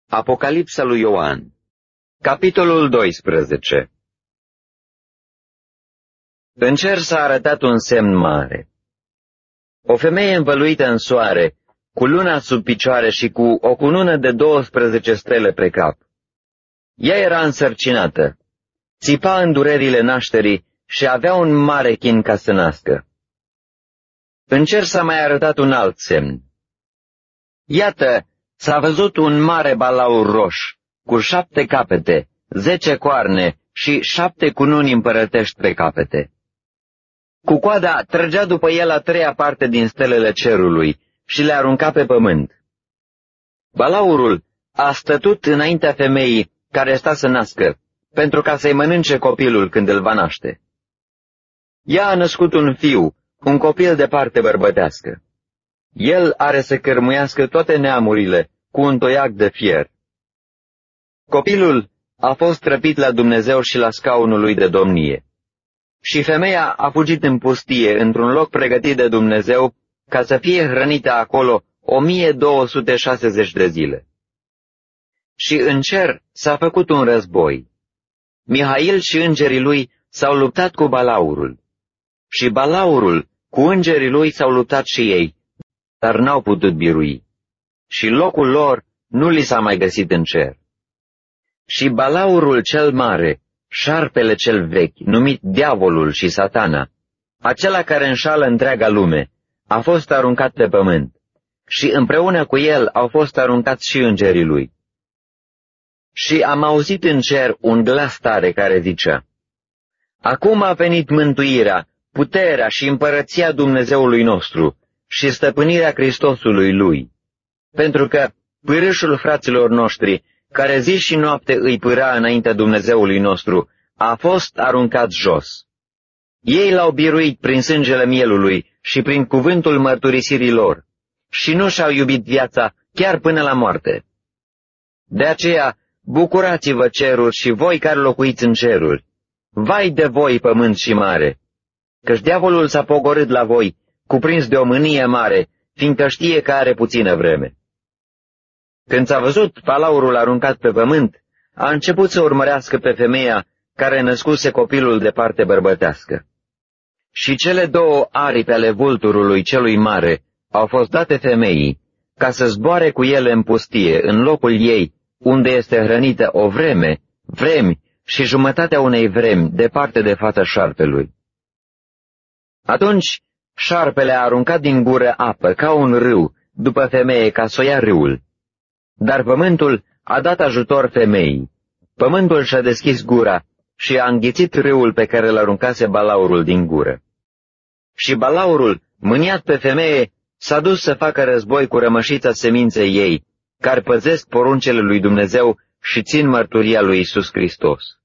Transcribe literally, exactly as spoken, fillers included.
Apocalipsa lui Ioan, capitolul doisprezece. În cer s-a arătat un semn mare. O femeie învăluită în soare, cu luna sub picioare și cu o cunună de douăsprezece stele pe cap. Ea era însărcinată, țipa în durerile nașterii și avea un mare chin ca să nască. În cer s-a mai arătat un alt semn. Iată, s-a văzut un mare balaur roș, cu șapte capete, zece coarne și șapte cununi împărătești pe capete. Cu coada trăgea după el a treia parte din stelele cerului și le arunca pe pământ. Balaurul a stătut înaintea femeii care sta să nască, pentru ca să-i mănânce copilul când îl va naște. Ea a născut un fiu, un copil de parte bărbătească. El are să cărmuiască toate neamurile cu un toiac de fier. Copilul a fost răpit la Dumnezeu și la scaunul lui de domnie. Și femeia a fugit în pustie, într-un loc pregătit de Dumnezeu, ca să fie hrănită acolo o mie două sute șaizeci de zile. Și în cer s-a făcut un război. Mihail și îngerii lui s-au luptat cu balaurul. Și balaurul cu îngerii lui s-au luptat și ei, dar n-au putut birui. Și locul lor nu li s-a mai găsit în cer. Și balaurul cel mare, șarpele cel vechi, numit Diavolul și Satana, acela care înșală întreaga lume, a fost aruncat pe pământ, și împreună cu el au fost aruncați și îngerii lui. Și am auzit în cer un glas tare care zicea: Acum a venit mântuirea, puterea și împărăția Dumnezeului nostru și stăpânirea Hristosului lui, pentru că pârâșul fraților noștri, care zi și noapte îi pâra înaintea Dumnezeului nostru, a fost aruncat jos. Ei l-au biruit prin sângele mielului și prin cuvântul mărturisirii lor și nu și-au iubit viața chiar până la moarte. De aceea, bucurați-vă ceruri și voi care locuiți în ceruri. Vai de voi, pământ și mare, căci diavolul s-a pogorât la voi, cuprins de o mânie mare, fiindcă știe că are puțină vreme. Când s-a văzut balaurul aruncat pe pământ, a început să urmărească pe femeia care născuse copilul de parte bărbătească. Și cele două aripi ale vulturului celui mare au fost date femeii, ca să zboare cu ele în pustie, în locul ei, unde este hrănită o vreme, vremi și jumătatea unei vremi, departe de fața șarpelui. Atunci șarpele a aruncat din gură apă, ca un râu, după femeie, ca să o ia râul. Dar pământul a dat ajutor femeii. Pământul și-a deschis gura și a înghițit râul pe care l-aruncase balaurul din gură. Și balaurul, mâniat pe femeie, s-a dus să facă război cu rămășița seminței ei, care păzesc poruncele lui Dumnezeu și țin mărturia lui Iisus Hristos.